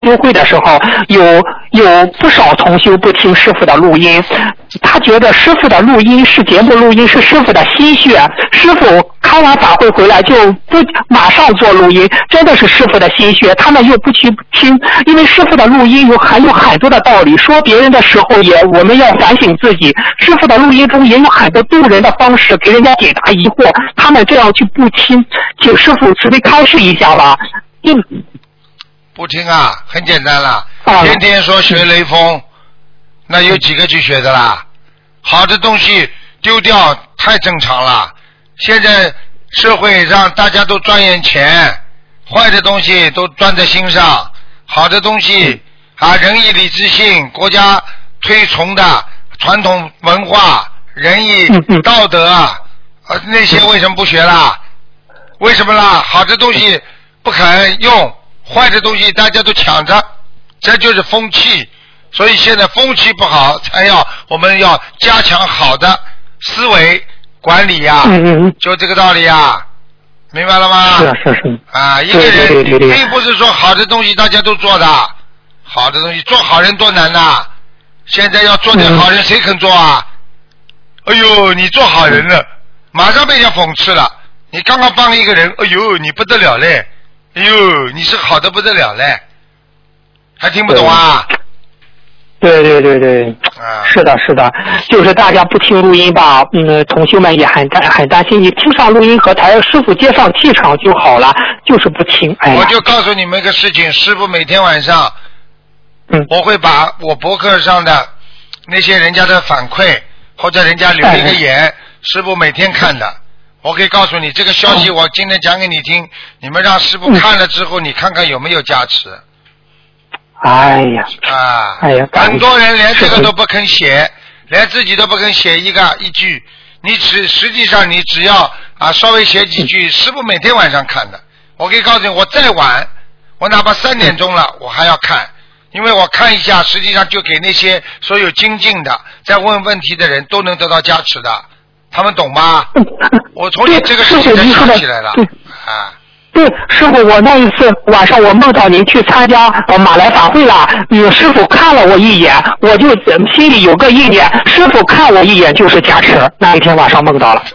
修会的时候，有不少同修不听师傅的录音，他觉得师傅的录音是节目录音是师傅的心血，师傅开完法会回来就不马上做录音，真的是师傅的心血，他们又不去听，因为师傅的录音含有很多的道理，说别人的时候我们要反省自己，师傅的录音中也有很多渡人的方式，给人家解答疑惑，他们这样去不听，请师傅慈悲开示一下吧。 不听啊，很简单了，天天说学雷锋，那有几个去学的啦？好的东西丢掉太正常了，现在社会让大家都赚眼钱，坏的东西都钻在心上，好的东西仁义礼智信，国家推崇的传统文化仁义道德那些为什么不学啦？为什么啦？好的东西不肯用，坏的东西大家都抢着，这就是风气。所以现在风气不好，我们要加强好的思维管理呀，就这个道理呀，明白了吗？ 是一个人并不是说好的东西大家都做的，好的东西做好人多难呐！现在要做点好人，谁肯做啊？哎呦，你做好人了，马上被人家讽刺了。你刚刚帮一个人，哎呦，你不得了嘞！哎呦，你是好的不得了嘞，还听不懂啊？ 对，是的，就是大家不听录音吧，同学们也很担心，你听上录音和师傅接上气场就好了，就是不听。 我就告诉你们一个事情，师傅每天晚上，我会把我博客上的那些人家的反馈或者人家留一个言，师傅每天看的。我可以告诉你这个消息，我今天讲给你听，你们让师傅看了之后，你看看有没有加持。 哎呀， 很多人连这个都不肯写，连自己都不肯写一句，你实际上你只要稍微写几句，师傅每天晚上看的。我可以告诉你，我再晚，我哪怕3点钟了，我还要看，因为我看一下，实际上就给那些所有精进的在问问题的人都能得到加持的，他们懂吗？我从你这个事情才想起来了对，师傅，我那一次晚上我梦到您去参加马来法会了，师傅看了我一眼，我就心里有个意念，师傅看我一眼就是加持，那一天晚上梦到了。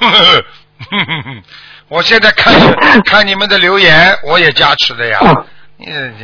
我现在看你们的留言，我也加持的呀。